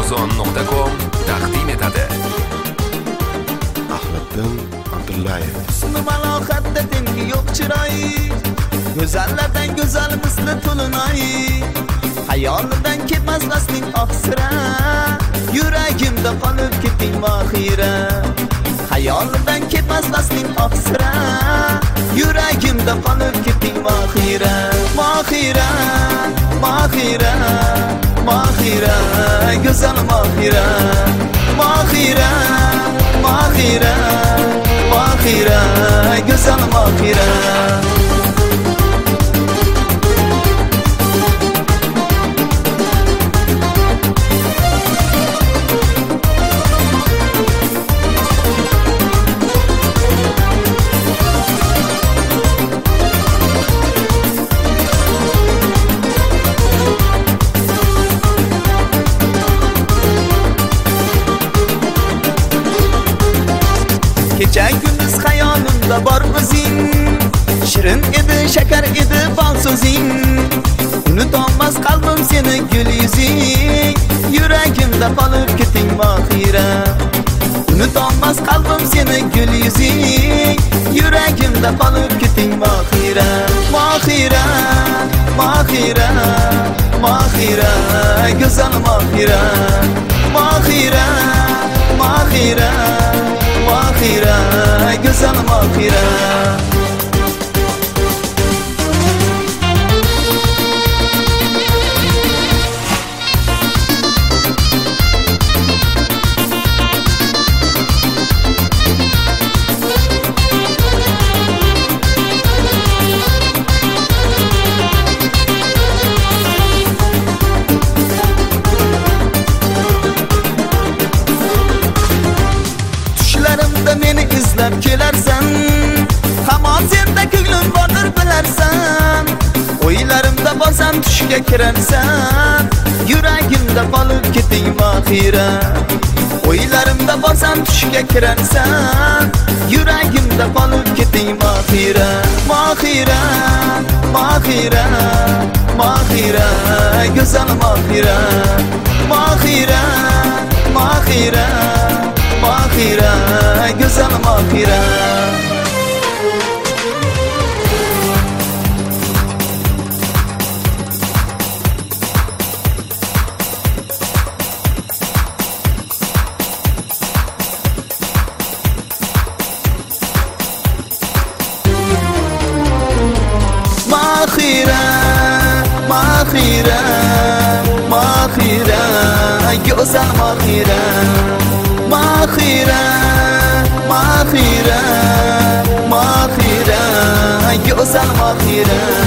Amazon.com taqdim etadi. Ahmeddin Abdullayev. Husni malohatda tengi yo'q chiroy, go'zallardan go'zal misli to'linoy. Xayolidan ketmaslasning oqsira, yuragimda qolib ketding mohira. Xayolidan ketmaslasning oqsira, yuragimda qolib ketding mohira. Mohira, mohira, mohira, go'zal mohira. Mohira, mohira, mohira, go'zal mohira. Kecha kunduz xayolimda bor o'zing, shirin edi, shakar edi bol so'zing. Unutolmas qalbim seni gul yuzing, yuragimda qolib ketding mohira. Unutolmas qalbim seni gul yuzing, yuragimda qolib ketding mohira. Mohira, mohira, mohira, go'zal mohira. Mohira, mohira, mohira, go'zal mohira. Tushlarimda meni izlab kelarsan, hamon senda ko'nglim bordir bilarsan. O'ylarimda borsam tushga kirarsan, yuragimda qolib ketding mohira. O'ylarimda borsam tushga kirarsan, yuragimda qolib ketding mohira. Mohira, mohira, mohira, go'zal mohira. Mohira, mohira, mohira, go'zal mohira. Mohira, mohira, mohira, go'zal mohira. Mohira, mohira, mohira, go'zal mohira.